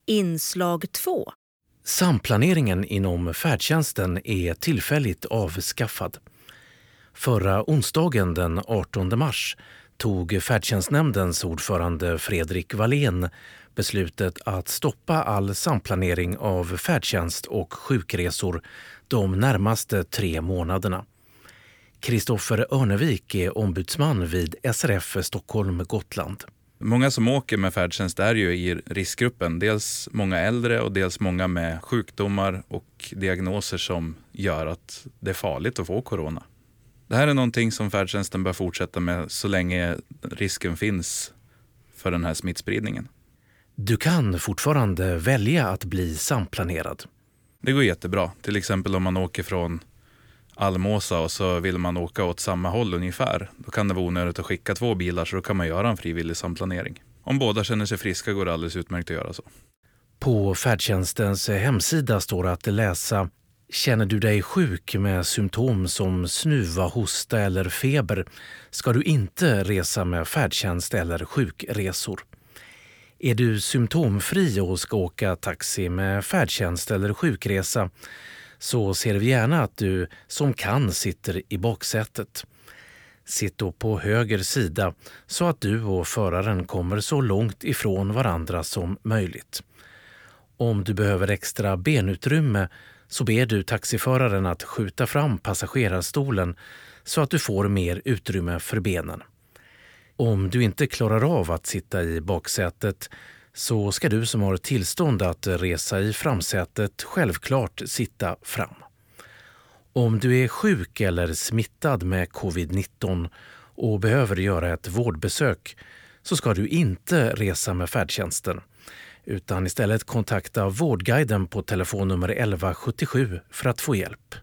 Inslag 2. Samplaneringen inom färdtjänsten är tillfälligt avskaffad. Förra onsdagen den 18 mars tog färdtjänstnämndens ordförande Fredrik Wallén beslutet att stoppa all samplanering av färdtjänst och sjukresor de närmaste 3 månaderna. Kristoffer Örnevik är ombudsman vid SRF Stockholm-Gotland. Många som åker med färdtjänst är ju i riskgruppen. Dels många äldre och dels många med sjukdomar och diagnoser som gör att det är farligt att få corona. Det här är någonting som färdtjänsten bör fortsätta med så länge risken finns för den här smittspridningen. Du kan fortfarande välja att bli samplanerad. Det går jättebra. Till exempel om man åker från Almåsa och så vill man åka åt samma håll ungefär. Då kan det vara onödigt att skicka 2 bilar, så då kan man göra en frivillig samplanering. Om båda känner sig friska går det alldeles utmärkt att göra så. På färdtjänstens hemsida står att läsa: känner du dig sjuk med symptom som snuva, hosta eller feber ska du inte resa med färdtjänst eller sjukresor. Är du symptomfri och ska åka taxi med färdtjänst eller sjukresa så ser vi gärna att du som kan sitter i baksätet. Sitt då på höger sida så att du och föraren kommer så långt ifrån varandra som möjligt. Om du behöver extra benutrymme så ber du taxiföraren att skjuta fram passagerarstolen så att du får mer utrymme för benen. Om du inte klarar av att sitta i baksätet så ska du som har tillstånd att resa i framsätet självklart sitta fram. Om du är sjuk eller smittad med covid-19 och behöver göra ett vårdbesök så ska du inte resa med färdtjänsten utan istället kontakta Vårdguiden på telefonnummer 1177 för att få hjälp.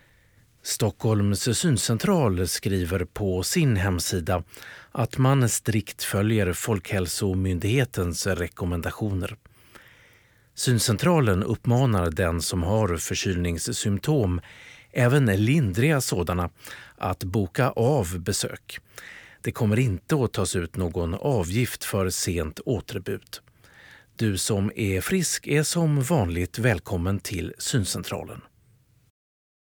Stockholms syncentral skriver på sin hemsida att man strikt följer Folkhälsomyndighetens rekommendationer. Syncentralen uppmanar den som har förkylningssymptom, även lindriga sådana, att boka av besök. Det kommer inte att tas ut någon avgift för sent återbud. Du som är frisk är som vanligt välkommen till syncentralen.